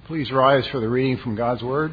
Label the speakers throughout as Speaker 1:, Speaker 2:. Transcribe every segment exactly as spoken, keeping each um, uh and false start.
Speaker 1: Please rise for the reading from God's Word.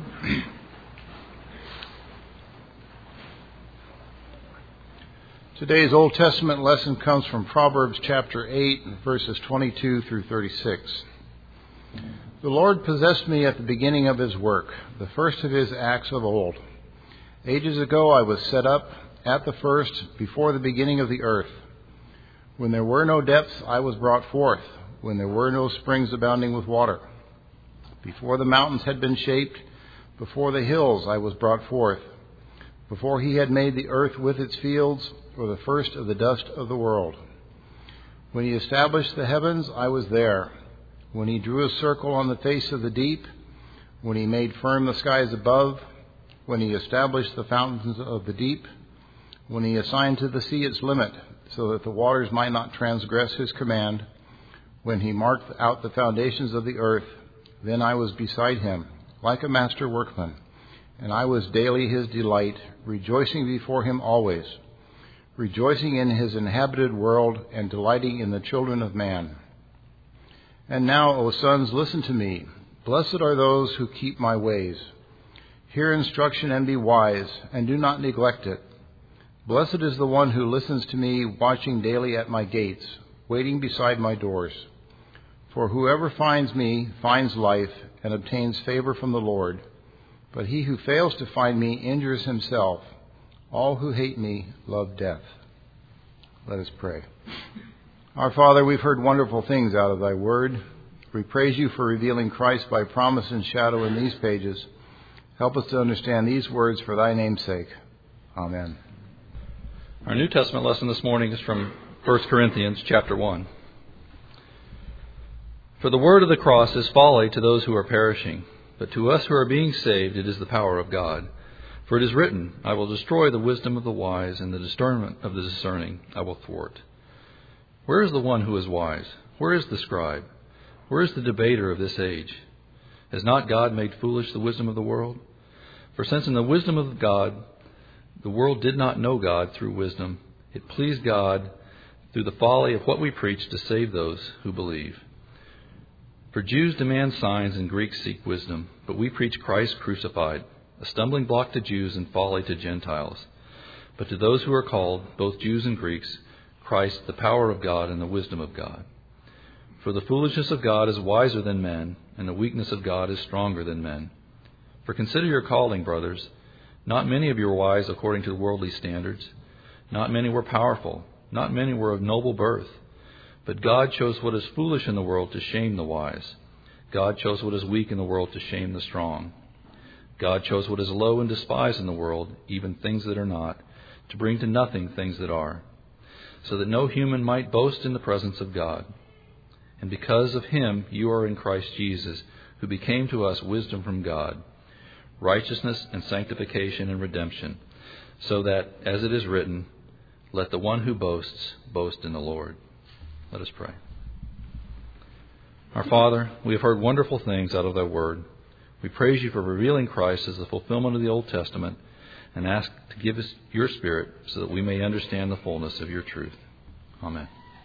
Speaker 1: Today's Old Testament lesson comes from Proverbs chapter eight, verses twenty-two through thirty-six. The Lord possessed me at the beginning of his work, the first of his acts of old. Ages ago I was set up at the first, before the beginning of the earth. When there were no depths, I was brought forth, when there were no springs abounding with water. Before the mountains had been shaped, before the hills I was brought forth, before he had made the earth with its fields, or the first of the dust of the world. When he established the heavens, I was there. When he drew a circle on the face of the deep, when he made firm the skies above, when he established the fountains of the deep, when he assigned to the sea its limit, so that the waters might not transgress his command, when he marked out the foundations of the earth, then I was beside him, like a master workman, and I was daily his delight, rejoicing before him always, rejoicing in his inhabited world, and delighting in the children of man. And now, O sons, listen to me. Blessed are those who keep my ways. Hear instruction and be wise, and do not neglect it. Blessed is the one who listens to me, watching daily at my gates, waiting beside my doors. For whoever finds me finds life and obtains favor from the Lord. But he who fails to find me injures himself. All who hate me love death. Let us pray. Our Father, we've heard wonderful things out of thy word. We praise you for revealing Christ by promise and shadow in these pages. Help us to understand these words for thy name's sake. Amen.
Speaker 2: Our New Testament lesson this morning is from First Corinthians chapter one. For the word of the cross is folly to those who are perishing, but to us who are being saved it is the power of God. For it is written, I will destroy the wisdom of the wise, and the discernment of the discerning I will thwart. Where is the one who is wise? Where is the scribe? Where is the debater of this age? Has not God made foolish the wisdom of the world? For since in the wisdom of God the world did not know God through wisdom, it pleased God through the folly of what we preach to save those who believe. For Jews demand signs and Greeks seek wisdom, but we preach Christ crucified, a stumbling block to Jews and folly to Gentiles. But to those who are called, both Jews and Greeks, Christ, the power of God and the wisdom of God. For the foolishness of God is wiser than men, and the weakness of God is stronger than men. For consider your calling, brothers. Not many of you were wise according to worldly standards. Not many were powerful. Not many were of noble birth. But God chose what is foolish in the world to shame the wise. God chose what is weak in the world to shame the strong. God chose what is low and despised in the world, even things that are not, to bring to nothing things that are, so that no human might boast in the presence of God. And because of him you are in Christ Jesus, who became to us wisdom from God, righteousness and sanctification and redemption, so that, as it is written, let the one who boasts boast in the Lord. Let us pray. Our Father, we have heard wonderful things out of thy word. We praise you for revealing Christ as the fulfillment of the Old Testament, and ask to give us your Spirit so that we may understand the fullness of your truth. Amen.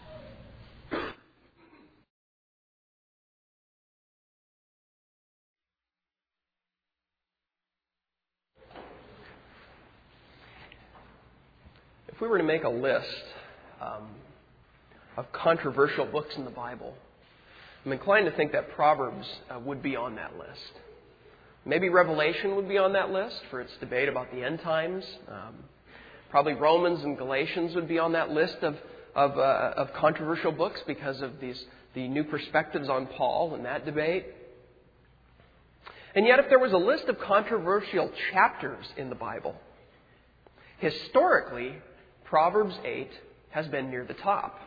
Speaker 3: If we were to make a list um, of controversial books in the Bible, I'm inclined to think that Proverbs uh, would be on that list. Maybe Revelation would be on that list for its debate about the end times. Um, probably Romans and Galatians would be on that list of of, uh, of controversial books because of these the new perspectives on Paul and that debate. And yet, if there was a list of controversial chapters in the Bible, historically, Proverbs eight has been near the top.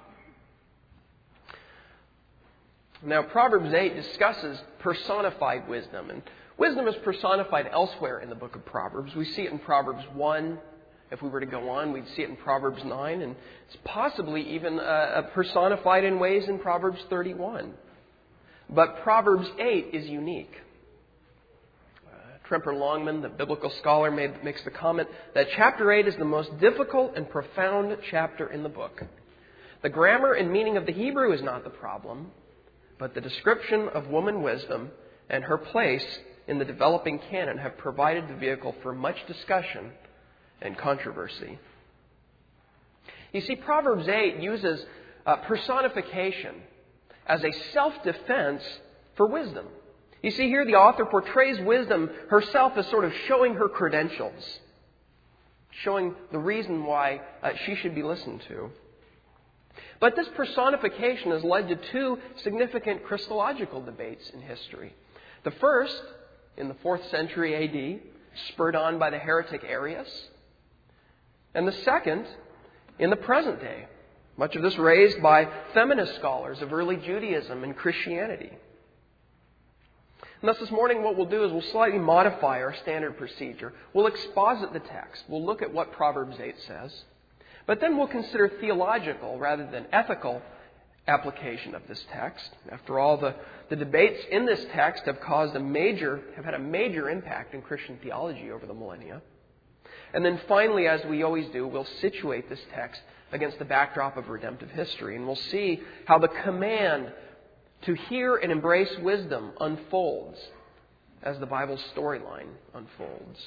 Speaker 3: Now, Proverbs eight discusses personified wisdom. And wisdom is personified elsewhere in the book of Proverbs. We see it in Proverbs one. If we were to go on, we'd see it in Proverbs nine. And it's possibly even uh, personified in ways in Proverbs thirty-one. But Proverbs eight is unique. Uh, Tremper Longman, the biblical scholar, made, makes the comment that chapter eight is the most difficult and profound chapter in the book. The grammar and meaning of the Hebrew is not the problem, but the description of woman wisdom and her place in the developing canon have provided the vehicle for much discussion and controversy. You see, Proverbs eight uses uh, personification as a self-defense for wisdom. You see, here the author portrays wisdom herself as sort of showing her credentials, showing the reason why uh, she should be listened to. But this personification has led to two significant Christological debates in history. The first, in the fourth century A D, spurred on by the heretic Arius. And the second, in the present day, much of this raised by feminist scholars of early Judaism and Christianity. And thus this morning what we'll do is we'll slightly modify our standard procedure. We'll exposit the text. We'll look at what Proverbs eight says. But then we'll consider theological rather than ethical application of this text. After all, the, the debates in this text have caused a major, have had a major impact in Christian theology over the millennia. And then finally, as we always do, we'll situate this text against the backdrop of redemptive history. And we'll see how the command to hear and embrace wisdom unfolds as the Bible's storyline unfolds.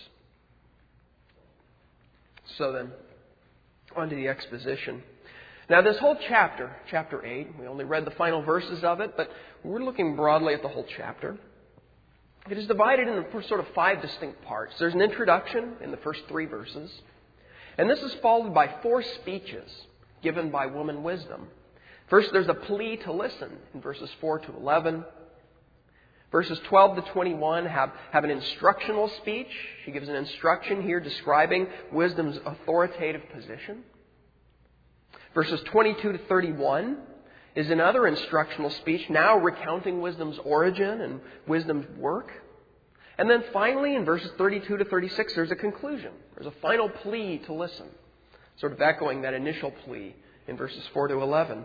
Speaker 3: So then, on to the exposition. Now this whole chapter, chapter eight, we only read the final verses of it, but we're looking broadly at the whole chapter. It is divided into sort of five distinct parts. There's an introduction in the first three verses. And this is followed by four speeches given by woman wisdom. First, there's a plea to listen in verses four to eleven. Verses twelve to twenty-one have, have an instructional speech. She gives an instruction here describing wisdom's authoritative position. Verses twenty-two to thirty-one is another instructional speech, now recounting wisdom's origin and wisdom's work. And then finally, in verses thirty-two to thirty-six, there's a conclusion. There's a final plea to listen, sort of echoing that initial plea in verses four to eleven.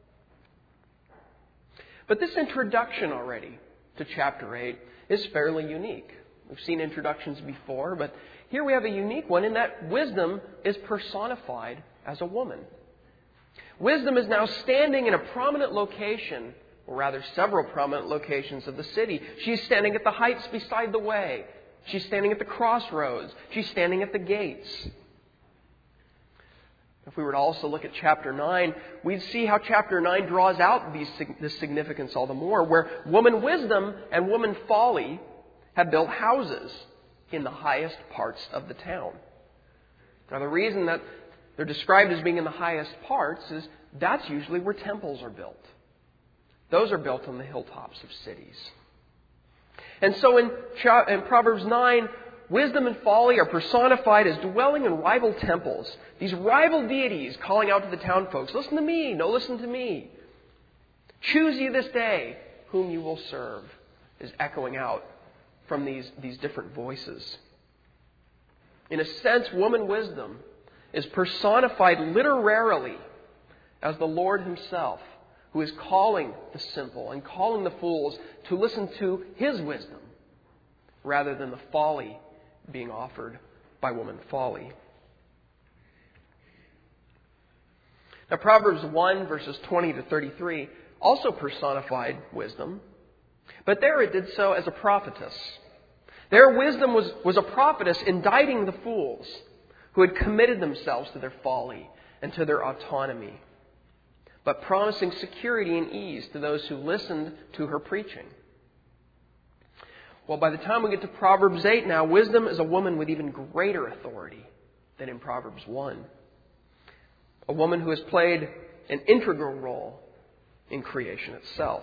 Speaker 3: But this introduction already to chapter eight is fairly unique. We've seen introductions before, but here we have a unique one in that wisdom is personified as a woman. Wisdom is now standing in a prominent location, or rather several prominent locations of the city. She's standing at the heights beside the way. She's standing at the crossroads. She's standing at the gates. If we were to also look at chapter nine, we'd see how chapter nine draws out these, this significance all the more, where woman wisdom and woman folly have built houses in the highest parts of the town. Now, the reason that they're described as being in the highest parts is that's usually where temples are built. Those are built on the hilltops of cities. And so in, in Proverbs nine, wisdom and folly are personified as dwelling in rival temples. These rival deities calling out to the town folks, listen to me, no listen to me. Choose ye this day whom you will serve, is echoing out from these, these different voices. In a sense, woman wisdom is personified literarily as the Lord himself, who is calling the simple and calling the fools to listen to his wisdom rather than the folly being offered by woman folly. Now, Proverbs one, verses twenty to thirty-three, also personified wisdom, but there it did so as a prophetess. Their wisdom was, was a prophetess indicting the fools who had committed themselves to their folly and to their autonomy, but promising security and ease to those who listened to her preaching. Well, by the time we get to Proverbs eight now, wisdom is a woman with even greater authority than in Proverbs one. A woman who has played an integral role in creation itself.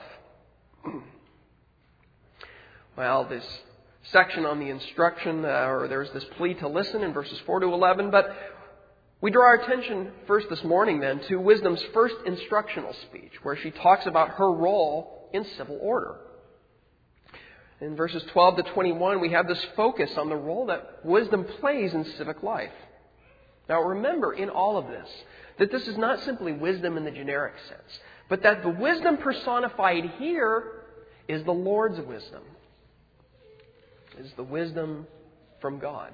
Speaker 3: Well, this section on the instruction, uh, or there's this plea to listen in verses four to eleven, but we draw our attention first this morning then to wisdom's first instructional speech, where she talks about her role in civil order. In verses twelve to twenty-one, we have this focus on the role that wisdom plays in civic life. Now remember, in all of this, that this is not simply wisdom in the generic sense, but that the wisdom personified here is the Lord's wisdom. Is the wisdom from God.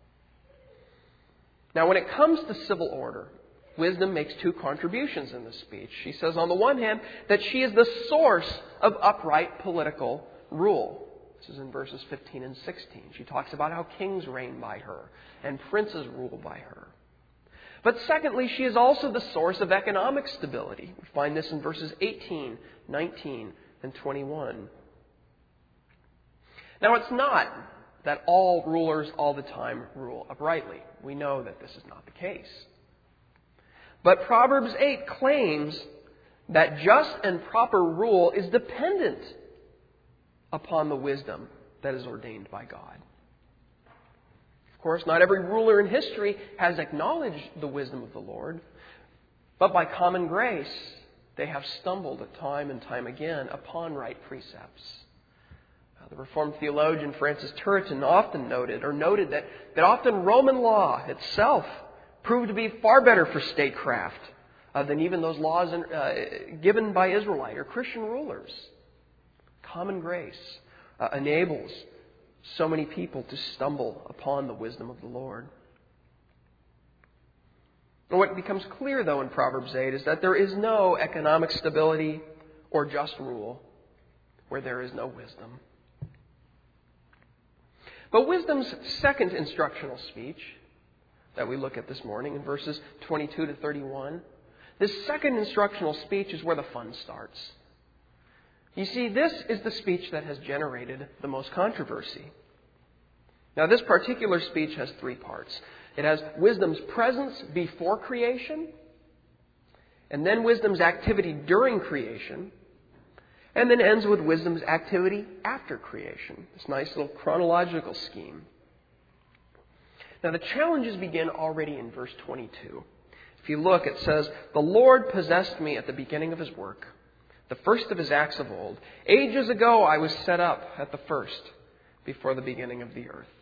Speaker 3: Now, when it comes to civil order, wisdom makes two contributions in this speech. She says, on the one hand, that she is the source of upright political rule. This is in verses fifteen and sixteen. She talks about how kings reign by her and princes rule by her. But secondly, she is also the source of economic stability. We find this in verses eighteen, nineteen, and twenty-one. Now, it's not that all rulers all the time rule uprightly. We know that this is not the case. But Proverbs eight claims that just and proper rule is dependent upon the wisdom that is ordained by God. Of course, not every ruler in history has acknowledged the wisdom of the Lord, but by common grace, they have stumbled time and time again upon right precepts. Uh, the Reformed theologian Francis Turretin often noted, or noted that, that often Roman law itself proved to be far better for statecraft uh, than even those laws in, uh, given by Israelite or Christian rulers. Common grace uh, enables so many people to stumble upon the wisdom of the Lord. And what becomes clear, though, in Proverbs eight is that there is no economic stability or just rule where there is no wisdom. But wisdom's second instructional speech that we look at this morning in verses twenty-two to thirty-one, this second instructional speech is where the fun starts. You see, this is the speech that has generated the most controversy. Now, this particular speech has three parts. It has wisdom's presence before creation, and then wisdom's activity during creation, and then ends with wisdom's activity after creation. This nice little chronological scheme. Now, the challenges begin already in verse twenty-two. If you look, it says, "The Lord possessed me at the beginning of His work, the first of His acts of old. Ages ago I was set up at the first, before the beginning of the earth."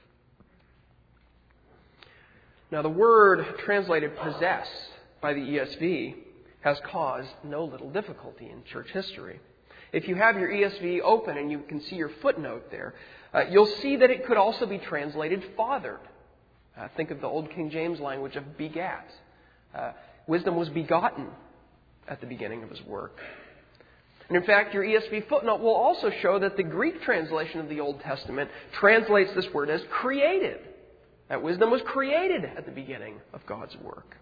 Speaker 3: Now, the word translated possess by the E S V has caused no little difficulty in church history. If you have your E S V open and you can see your footnote there, uh, you'll see that it could also be translated fathered. Uh, think of the Old King James language of begat. Uh, wisdom was begotten at the beginning of His work. And in fact, your E S V footnote will also show that the Greek translation of the Old Testament translates this word as created. That wisdom was created at the beginning of God's work.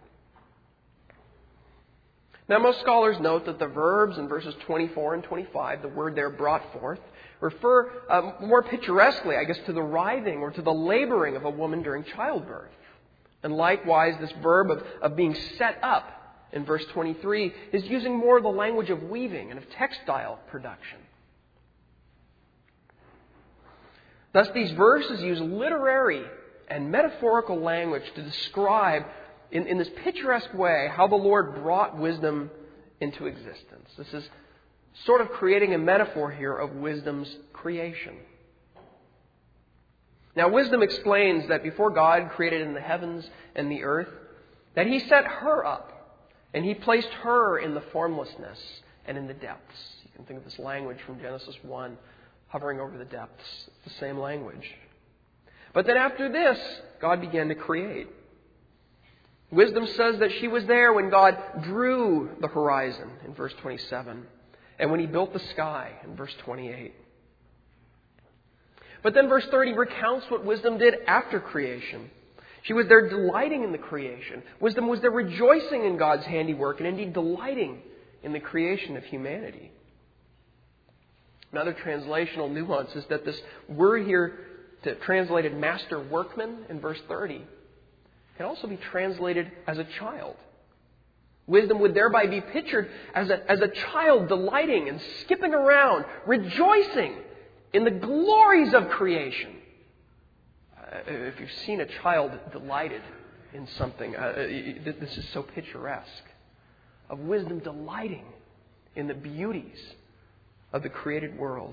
Speaker 3: Now, most scholars note that the verbs in verses twenty-four and twenty-five, the word there brought forth, refer um, more picturesquely, I guess, to the writhing or to the laboring of a woman during childbirth. And likewise, this verb of, of being set up in verse twenty-three is using more of the language of weaving and of textile production. Thus, these verses use literary and metaphorical language to describe in, in this picturesque way how the Lord brought wisdom into existence. This is sort of creating a metaphor here of wisdom's creation. Now, wisdom explains that before God created in the heavens and the earth, that He set her up and He placed her in the formlessness and in the depths. You can think of this language from Genesis one, hovering over the depths. It's the same language. But then after this, God began to create. Wisdom says that she was there when God drew the horizon in verse twenty-seven, and when He built the sky in verse twenty-eight. But then verse thirty recounts what wisdom did after creation. She was there delighting in the creation. Wisdom was there rejoicing in God's handiwork and indeed delighting in the creation of humanity. Another translational nuance is that this word here to translated master workman in verse thirty can also be translated as a child. Wisdom would thereby be pictured as a, as a child delighting and skipping around, rejoicing in the glories of creation. Uh, if you've seen a child delighted in something, uh, this is so picturesque. Of wisdom delighting in the beauties of the created world.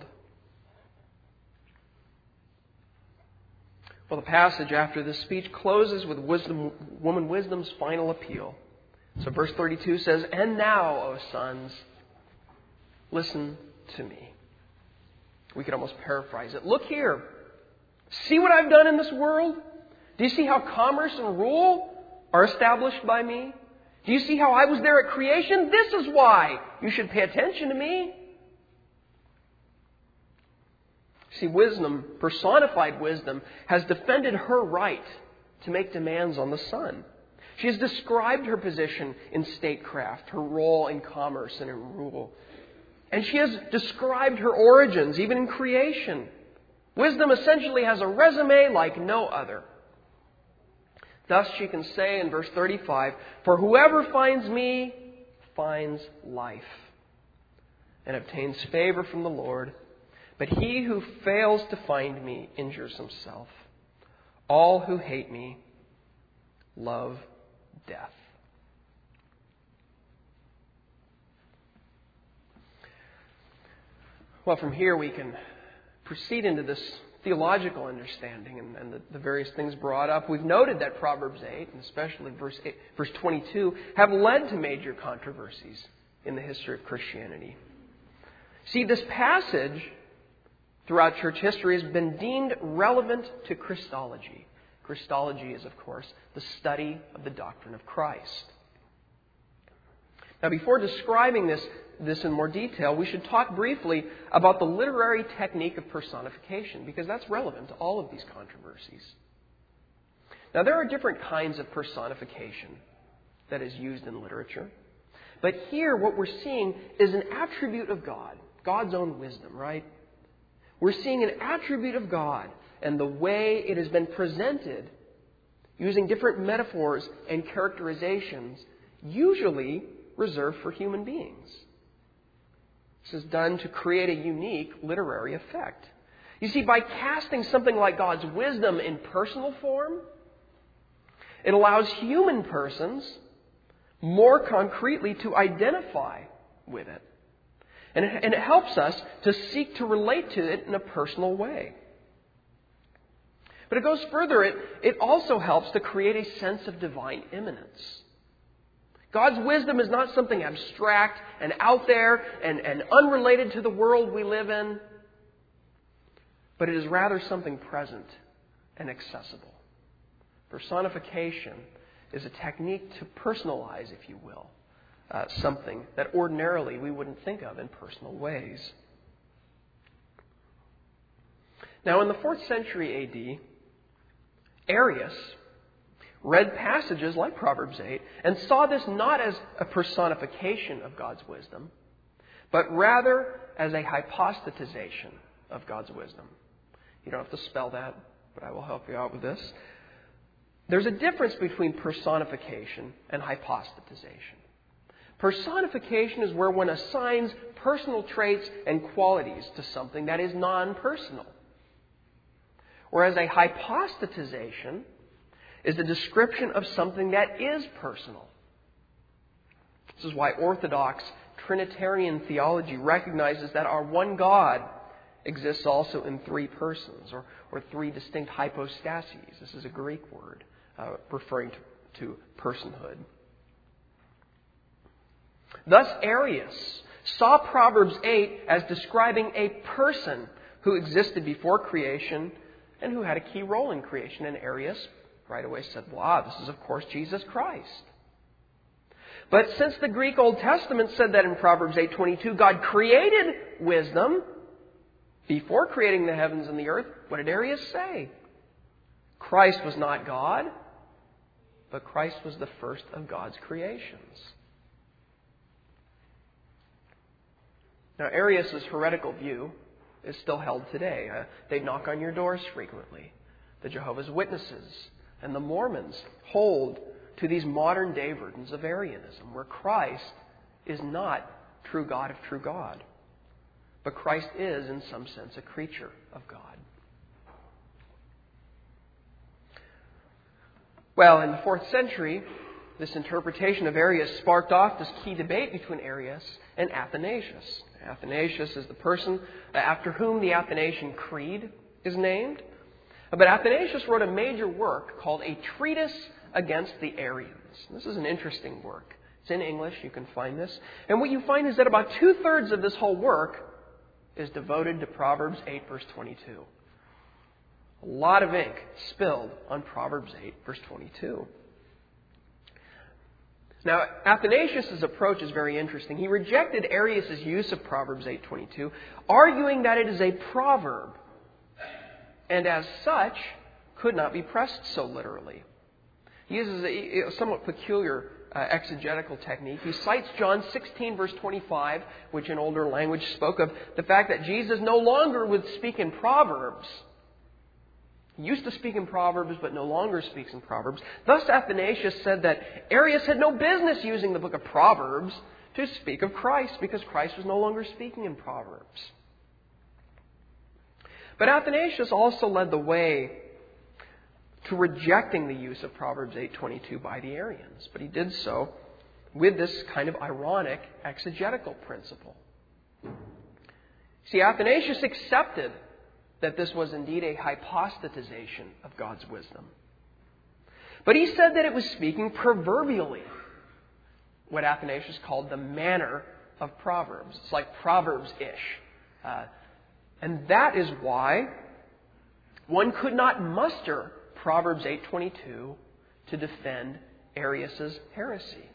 Speaker 3: Well, the passage after this speech closes with wisdom, woman wisdom's final appeal. So verse thirty-two says, "And now, O sons, listen to me." We could almost paraphrase it. Look here. See what I've done in this world? Do you see how commerce and rule are established by me? Do you see how I was there at creation? This is why you should pay attention to me. See, wisdom, personified wisdom, has defended her right to make demands on the sun. She has described her position in statecraft, her role in commerce and in rule. And she has described her origins, even in creation. Wisdom essentially has a resume like no other. Thus she can say in verse thirty-five, "For whoever finds me finds life and obtains favor from the Lord. But he who fails to find me injures himself. All who hate me love death." Well, from here we can proceed into this theological understanding and, and the, the various things brought up. We've noted that Proverbs eight, and especially verse eight, verse twenty-two, have led to major controversies in the history of Christianity. See, this passage throughout church history has been deemed relevant to Christology. Christology is, of course, the study of the doctrine of Christ. Now, before describing this, this in more detail, we should talk briefly about the literary technique of personification, because that's relevant to all of these controversies. Now, there are different kinds of personification that is used in literature. But here, what we're seeing is an attribute of God, God's own wisdom, right? We're seeing an attribute of God and the way it has been presented using different metaphors and characterizations, usually reserved for human beings. This is done to create a unique literary effect. You see, by casting something like God's wisdom in personal form, it allows human persons more concretely to identify with it. And it, and it helps us to seek to relate to it in a personal way. But it goes further. It, it also helps to create a sense of divine immanence. God's wisdom is not something abstract and out there and, and unrelated to the world we live in, but it is rather something present and accessible. Personification is a technique to personalize, if you will, uh, something that ordinarily we wouldn't think of in personal ways. Now, in the fourth century A D, Arius read passages like Proverbs eight and saw this not as a personification of God's wisdom, but rather as a hypostatization of God's wisdom. You don't have to spell that, but I will help you out with this. There's a difference between personification and hypostatization. Personification is where one assigns personal traits and qualities to something that is non-personal. Whereas a hypostatization is a description of something that is personal. This is why Orthodox Trinitarian theology recognizes that our one God exists also in three persons, or, or three distinct hypostases. This is a Greek word uh, referring to, to personhood. Thus, Arius saw Proverbs eight as describing a person who existed before creation and who had a key role in creation. And Arius right away said, well, ah, this is, of course, Jesus Christ. But since the Greek Old Testament said that in Proverbs eight twenty-two, God created wisdom before creating the heavens and the earth, what did Arius say? Christ was not God, but Christ was the first of God's creations. Now, Arius' heretical view is still held today. Uh, they knock on your doors frequently. The Jehovah's Witnesses and the Mormons hold to these modern-day versions of Arianism, where Christ is not true God of true God, but Christ is, in some sense, a creature of God. Well, in the fourth century, this interpretation of Arius sparked off this key debate between Arius and Athanasius. Athanasius is the person after whom the Athanasian Creed is named. But Athanasius wrote a major work called A Treatise Against the Arians. This is an interesting work. It's in English. You can find this. And what you find is that about two-thirds of this whole work is devoted to Proverbs eight, verse twenty-two. A lot of ink spilled on Proverbs eight, verse twenty-two. Now, Athanasius' approach is very interesting. He rejected Arius' use of Proverbs eight twenty-two, arguing that it is a proverb and as such could not be pressed so literally. He uses a somewhat peculiar uh, exegetical technique. He cites John sixteen, verse twenty-five, which in older language spoke of the fact that Jesus no longer would speak in Proverbs. He used to speak in Proverbs, but no longer speaks in Proverbs. Thus, Athanasius said that Arius had no business using the book of Proverbs to speak of Christ, because Christ was no longer speaking in Proverbs. But Athanasius also led the way to rejecting the use of Proverbs eight twenty-two by the Arians. But he did so with this kind of ironic exegetical principle. See, Athanasius accepted that this was indeed a hypostatization of God's wisdom. But he said that it was speaking proverbially, what Athanasius called the manner of Proverbs. It's like Proverbs-ish. Uh, and that is why one could not muster Proverbs eight twenty-two to defend Arius' heresy.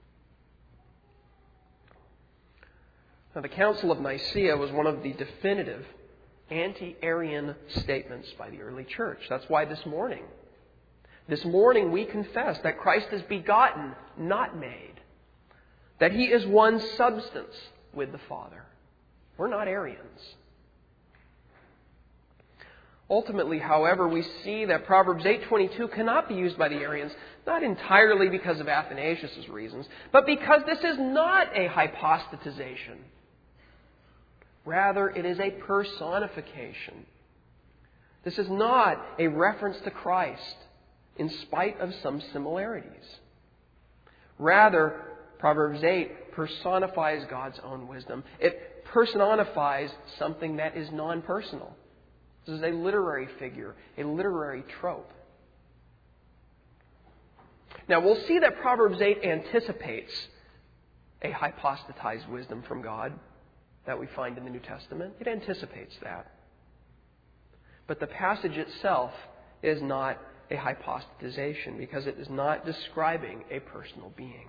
Speaker 3: Now, the Council of Nicaea was one of the definitive anti-Arian statements by the early church. That's why this morning, this morning we confess that Christ is begotten, not made. That He is one substance with the Father. We're not Arians. Ultimately, however, we see that Proverbs eight twenty-two cannot be used by the Arians, not entirely because of Athanasius' reasons, but because this is not a hypostatization. Rather, it is a personification. This is not a reference to Christ, in spite of some similarities. Rather, Proverbs eight personifies God's own wisdom. It personifies something that is non-personal. This is a literary figure, a literary trope. Now, we'll see that Proverbs eight anticipates a hypostatized wisdom from God that we find in the New Testament. It anticipates that. But the passage itself is not a hypostatization because it is not describing a personal being.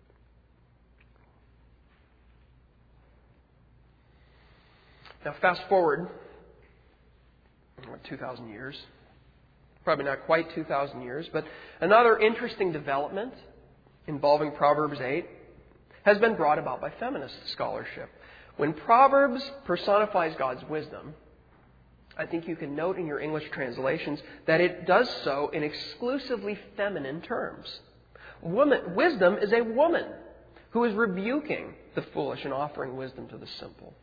Speaker 3: Now, fast forward what, two thousand years. Probably not quite two thousand years, but another interesting development involving Proverbs eight has been brought about by feminist scholarship. When Proverbs personifies God's wisdom, I think you can note in your English translations that it does so in exclusively feminine terms. Woman, wisdom is a woman who is rebuking the foolish and offering wisdom to the simple.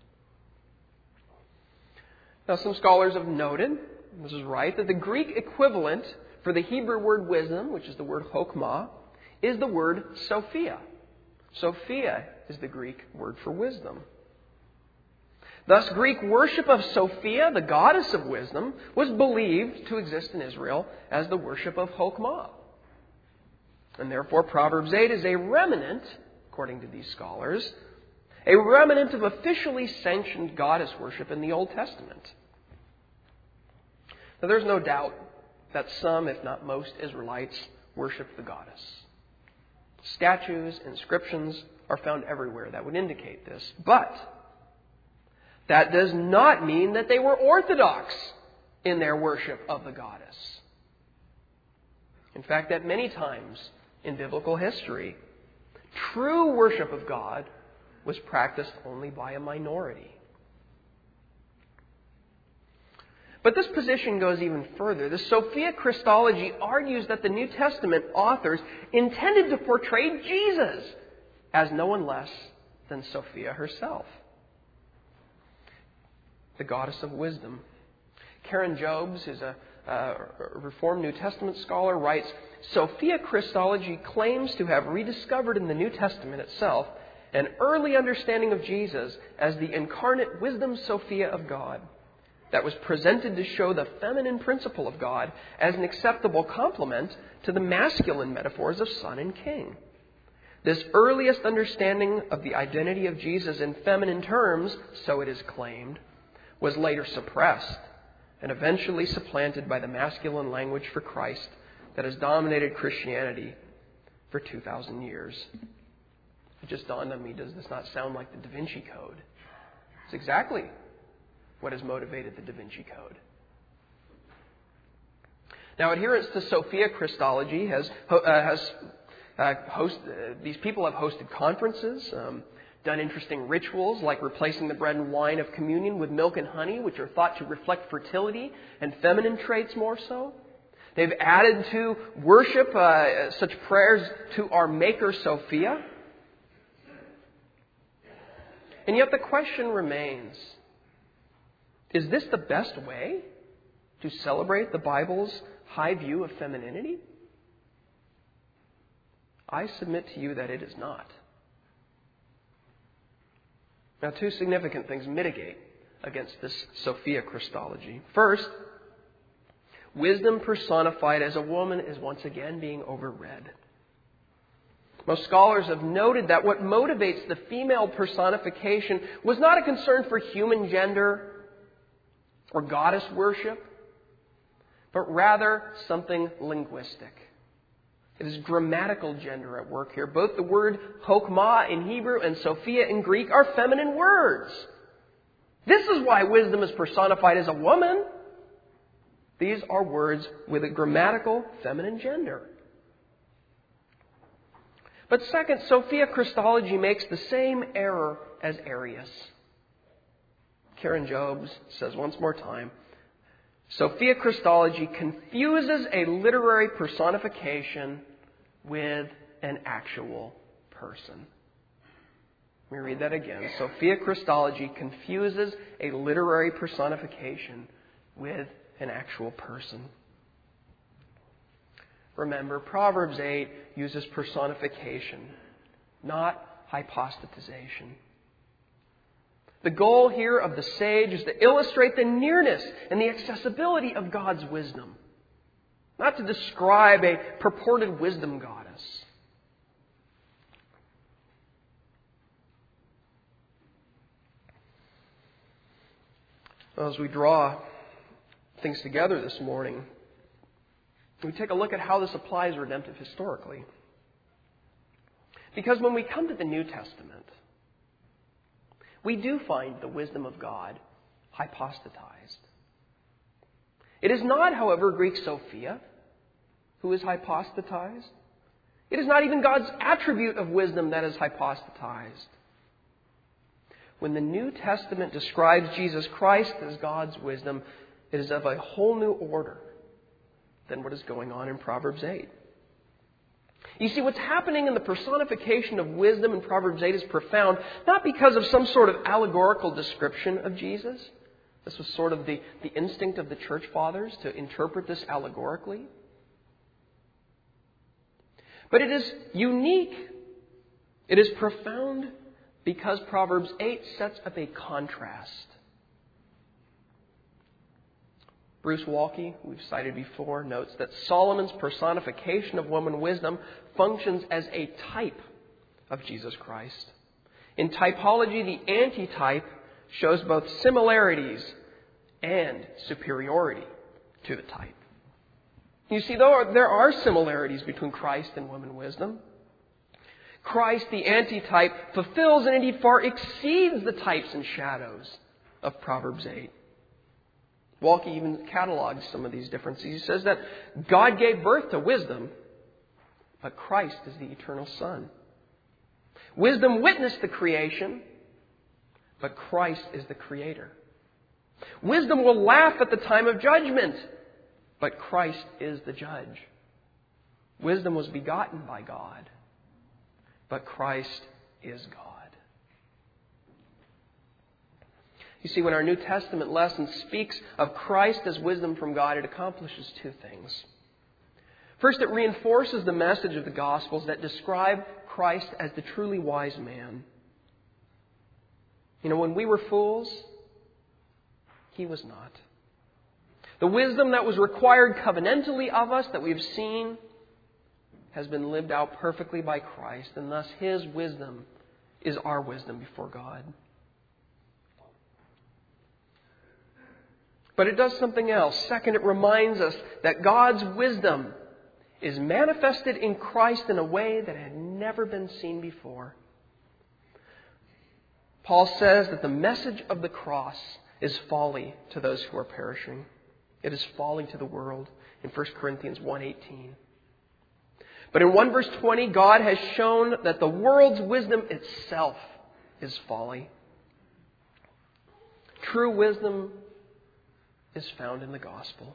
Speaker 3: Now, some scholars have noted, this is right, that the Greek equivalent for the Hebrew word wisdom, which is the word chokmah, is the word Sophia. Sophia is the Greek word for wisdom. Thus, Greek worship of Sophia, the goddess of wisdom, was believed to exist in Israel as the worship of Chokmah. And therefore, Proverbs eight is a remnant, according to these scholars, a remnant of officially sanctioned goddess worship in the Old Testament. Now, there's no doubt that some, if not most, Israelites worship the goddess. Statues, inscriptions are found everywhere that would indicate this. But that does not mean that they were orthodox in their worship of the goddess. In fact, at many times in biblical history, true worship of God was practiced only by a minority. But this position goes even further. The Sophia Christology argues that the New Testament authors intended to portray Jesus as no one less than Sophia herself, the goddess of wisdom. Karen Jobes, who's a, a Reformed New Testament scholar, writes, Sophia Christology claims to have rediscovered in the New Testament itself an early understanding of Jesus as the incarnate wisdom Sophia of God that was presented to show the feminine principle of God as an acceptable complement to the masculine metaphors of son and king. This earliest understanding of the identity of Jesus in feminine terms, so it is claimed, was later suppressed and eventually supplanted by the masculine language for Christ that has dominated Christianity for two thousand years. It just dawned on me, does this not sound like the Da Vinci Code? It's exactly what has motivated the Da Vinci Code. Now, adherence to Sophia Christology has, uh, has uh, host, uh, these people have hosted conferences, um, done interesting rituals like replacing the bread and wine of communion with milk and honey, which are thought to reflect fertility and feminine traits more so. They've added to worship uh, such prayers to our Maker Sophia. And yet the question remains, is this the best way to celebrate the Bible's high view of femininity? I submit to you that it is not. Now, two significant things mitigate against this Sophia Christology. First, wisdom personified as a woman is once again being overread. Most scholars have noted that what motivates the female personification was not a concern for human gender or goddess worship, but rather something linguistic. It is grammatical gender at work here. Both the word chokmah in Hebrew and Sophia in Greek are feminine words. This is why wisdom is personified as a woman. These are words with a grammatical feminine gender. But second, Sophia Christology makes the same error as Arius. Karen Jobes says once more time, Sophia Christology confuses a literary personification with an actual person. Let me read that again. Sophia Christology confuses a literary personification with an actual person. Remember, Proverbs eight uses personification, not hypostatization. The goal here of the sage is to illustrate the nearness and the accessibility of God's wisdom, not to describe a purported wisdom goddess. Well, as we draw things together this morning, we take a look at how this applies redemptive historically. Because when we come to the New Testament, we do find the wisdom of God hypostatized. It is not, however, Greek Sophia who is hypostatized. It is not even God's attribute of wisdom that is hypostatized. When the New Testament describes Jesus Christ as God's wisdom, it is of a whole new order than what is going on in Proverbs eight. You see, what's happening in the personification of wisdom in Proverbs eight is profound, not because of some sort of allegorical description of Jesus. This was sort of the, the instinct of the church fathers to interpret this allegorically. But it is unique. It is profound because Proverbs eight sets up a contrast. Bruce Waltke, who we've cited before, notes that Solomon's personification of woman wisdom functions as a type of Jesus Christ. In typology, the antitype shows both similarities and superiority to the type. You see, though there are similarities between Christ and woman wisdom, Christ, the antitype, fulfills and indeed far exceeds the types and shadows of Proverbs eight. Waltke even catalogs some of these differences. He says that God gave birth to wisdom, but Christ is the eternal Son. Wisdom witnessed the creation, but Christ is the Creator. Wisdom will laugh at the time of judgment, but Christ is the Judge. Wisdom was begotten by God, but Christ is God. You see, when our New Testament lesson speaks of Christ as wisdom from God, it accomplishes two things. First, it reinforces the message of the Gospels that describe Christ as the truly wise man. You know, when we were fools, He was not. The wisdom that was required covenantally of us, that we've seen, has been lived out perfectly by Christ, and thus His wisdom is our wisdom before God. But it does something else. Second, it reminds us that God's wisdom is manifested in Christ in a way that had never been seen before. Paul says that the message of the cross is folly to those who are perishing. It is folly to the world in First Corinthians one eighteen. But in one verse twenty, God has shown that the world's wisdom itself is folly. True wisdom is found in the gospel.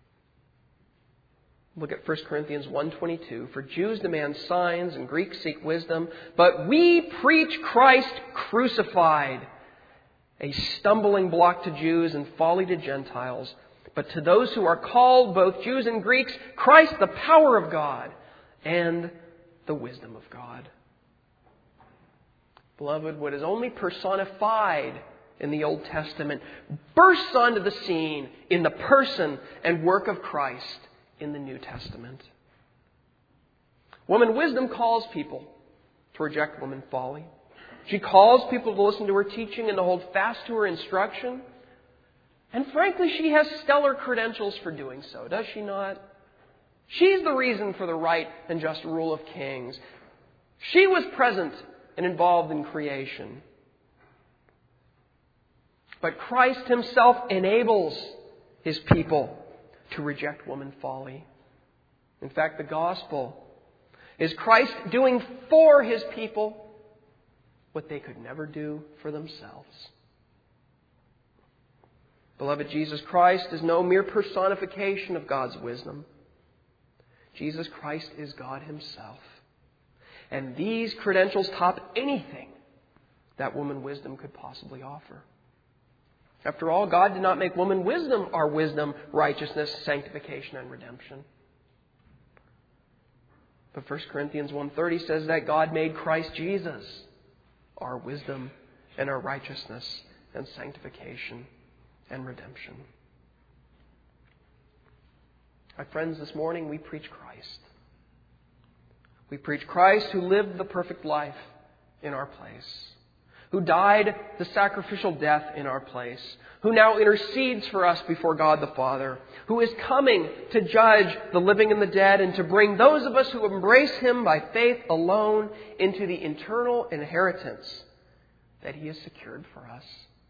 Speaker 3: Look at First Corinthians one twenty-two. For Jews demand signs and Greeks seek wisdom, but we preach Christ crucified, a stumbling block to Jews and folly to Gentiles. But to those who are called, both Jews and Greeks, Christ the power of God and the wisdom of God. Beloved, what is only personified in the Old Testament bursts onto the scene in the person and work of Christ in the New Testament. Woman wisdom calls people to reject woman folly. She calls people to listen to her teaching and to hold fast to her instruction. And frankly, she has stellar credentials for doing so, does she not? She's the reason for the right and just rule of kings. She was present and involved in creation. But Christ Himself enables His people to reject woman folly. In fact, the gospel is Christ doing for His people what they could never do for themselves. Beloved, Jesus Christ is no mere personification of God's wisdom. Jesus Christ is God Himself. And these credentials top anything that woman wisdom could possibly offer. After all, God did not make woman wisdom our wisdom, righteousness, sanctification, and redemption. But First Corinthians one thirty says that God made Christ Jesus our wisdom and our righteousness and sanctification and redemption. My friends, this morning we preach Christ. We preach Christ who lived the perfect life in our place, who died the sacrificial death in our place, who now intercedes for us before God the Father, who is coming to judge the living and the dead and to bring those of us who embrace Him by faith alone into the eternal inheritance that He has secured for us.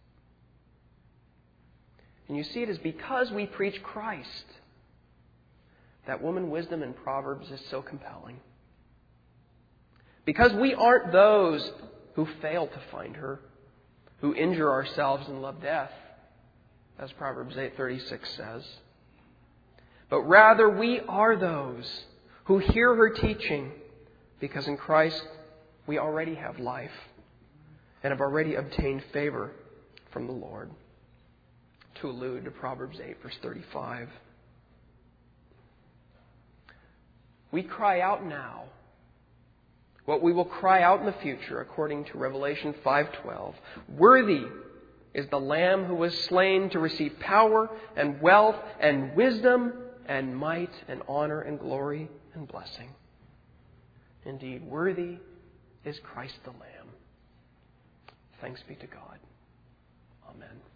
Speaker 3: And you see, it is because we preach Christ that woman wisdom in Proverbs is so compelling. Because we aren't those who fail to find her, who injure ourselves and love death, as Proverbs eight thirty-six says. But rather we are those who hear her teaching, because in Christ we already have life and have already obtained favor from the Lord. To allude to Proverbs eight, verse thirty-five. We cry out now what we will cry out in the future, according to Revelation five twelve. Worthy is the Lamb who was slain to receive power and wealth and wisdom and might and honor and glory and blessing. Indeed, worthy is Christ the Lamb. Thanks be to God. Amen.